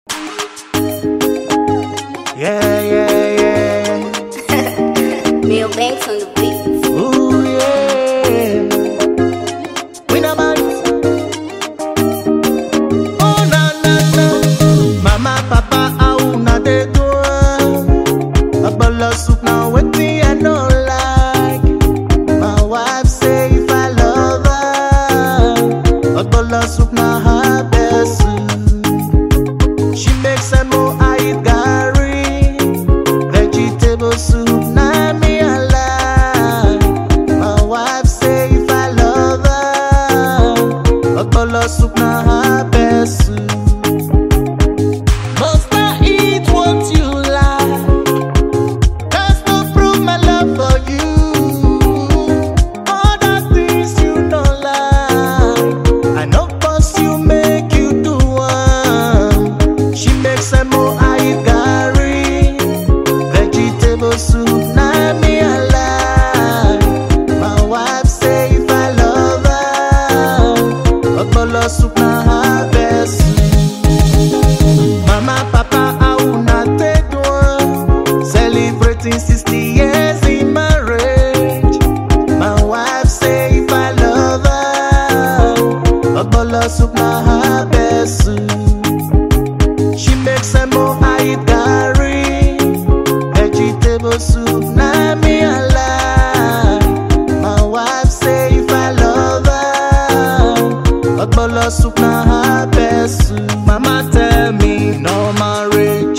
Yeah, yeah, yeah. Bill Banks on the beat. Ooh, yeah. Win a man. Oh, na, na, na. Mama, papa, how na they do? A bowl of soup now, wetin I no like. My wife say if I love her, a bowl of soup now her best soup. She makes a more I eat garri, vegetable soup na me I like. My wife say if I love her, a bowl of soup na her best soup. Must I eat what you like? Just to prove my love for you. All the things you don't like, I know cause you make you do one. She makes a more I eat garri, vegetable soup na me I like. My wife say if I love her, a bowl of soup na her best soup. Mama, papa, how una take one? Celebrating 60 years in marriage. My wife say if I love her, a bowl of soup na her best soup. She makes a more I eat garri, vegetable soup na me I like. My wife say if I love her, a bowl of soup na her best soup. Mama tell me no marriage,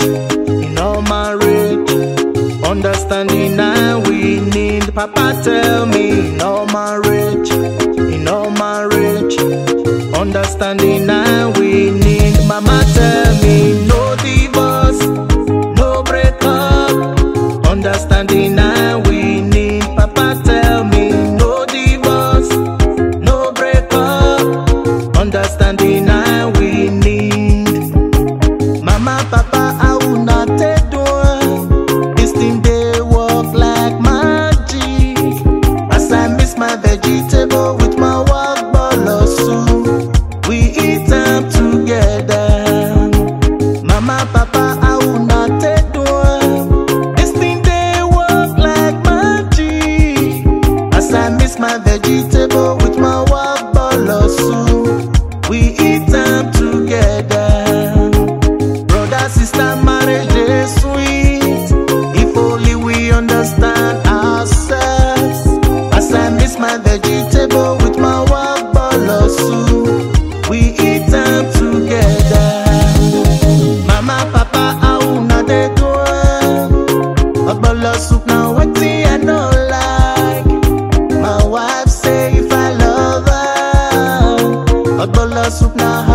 understanding now we need. Papa tell me no marriage, understanding now we need. Mama tell me no divorce, no breakup, understanding now we need. Papa tell me no divorce, no breakup, understanding now we need. Mama, papa, how una take do? This thing they work like magic. As I miss my vegetable with my work bowl of soup, we eat them together. Mama, papa, how una take do? This thing they work like magic. As I miss my vegetable with my work bowl of soup, we eat them together. Brother, sister, marriage is sweet if only we understand ourselves. As I miss my vegetable with my work bowl of soup, we eat them together. Mama, papa, how una dey do? A bowl of soup now wetin I no like. My wife say if I love her, a bowl of soup now